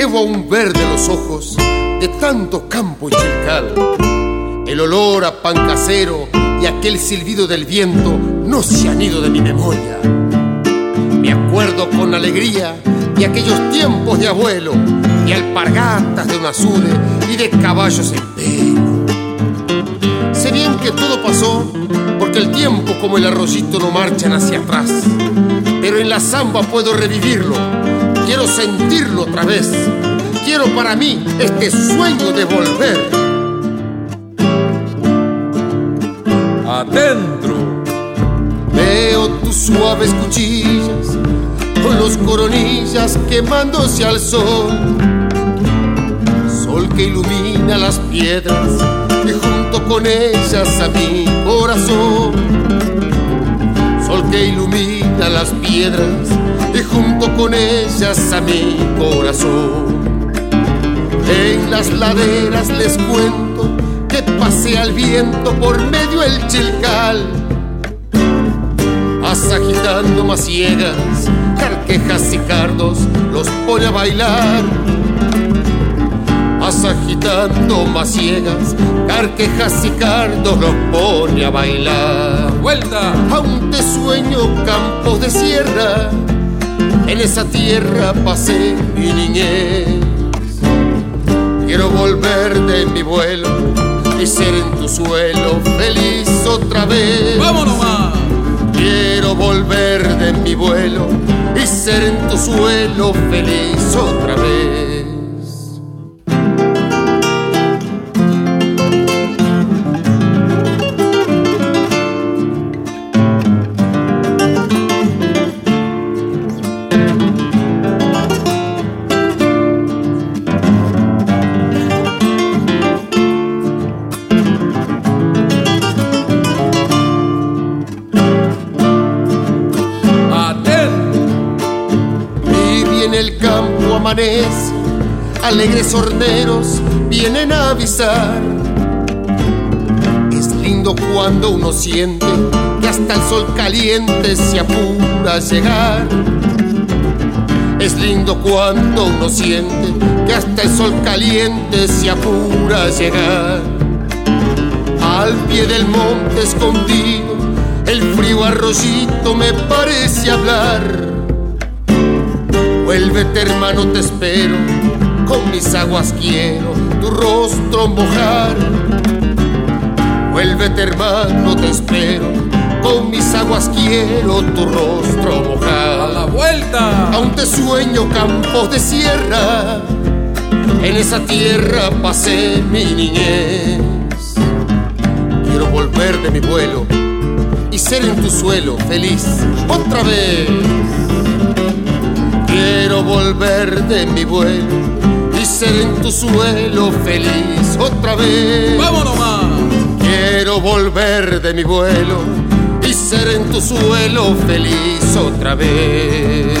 Llevo aún verde los ojos de tanto campo y chilcal. El olor a pan casero y aquel silbido del viento no se han ido de mi memoria. Me acuerdo con alegría de aquellos tiempos de abuelo, de alpargatas de Unazude y de caballos en pelo. Sé bien que todo pasó porque el tiempo como el arroyito no marchan hacia atrás, pero en la samba puedo revivirlo, quiero sentirlo otra vez. Quiero para mí este sueño de volver. Adentro veo tus suaves cuchillas con los coronillas quemándose al sol, sol que ilumina las piedras y junto con ellas a mi corazón, sol que ilumina las piedras y junto con ellas a mi corazón. En las laderas les cuento que pasea el viento por medio el chilcal, agitando maciegas, carquejas y cardos los pone a bailar. Agitando maciegas, carquejas y cardos los pone a bailar. ¡Vuelta! Aún te sueño campos de sierra, en esa tierra pasé mi niñez. Quiero volver de mi vuelo y ser en tu suelo feliz otra vez. ¡Vámonos más! Quiero volver de mi vuelo y ser en tu suelo feliz otra vez. El campo amanece, alegres horneros vienen a avisar. Es lindo cuando uno siente que hasta el sol caliente se apura a llegar. Es lindo cuando uno siente que hasta el sol caliente se apura a llegar. Al pie del monte escondido, el frío arroyito me parece hablar. Vuélvete hermano, te espero, con mis aguas quiero tu rostro mojar. Vuélvete hermano, te espero, con mis aguas quiero tu rostro mojar. ¡A la vuelta! Aún te sueño campos de sierra, en esa tierra pasé mi niñez. Quiero volver de mi vuelo y ser en tu suelo feliz otra vez. Quiero volver de mi vuelo y ser en tu suelo feliz otra vez. ¡Vámonos más! Quiero volver de mi vuelo y ser en tu suelo feliz otra vez.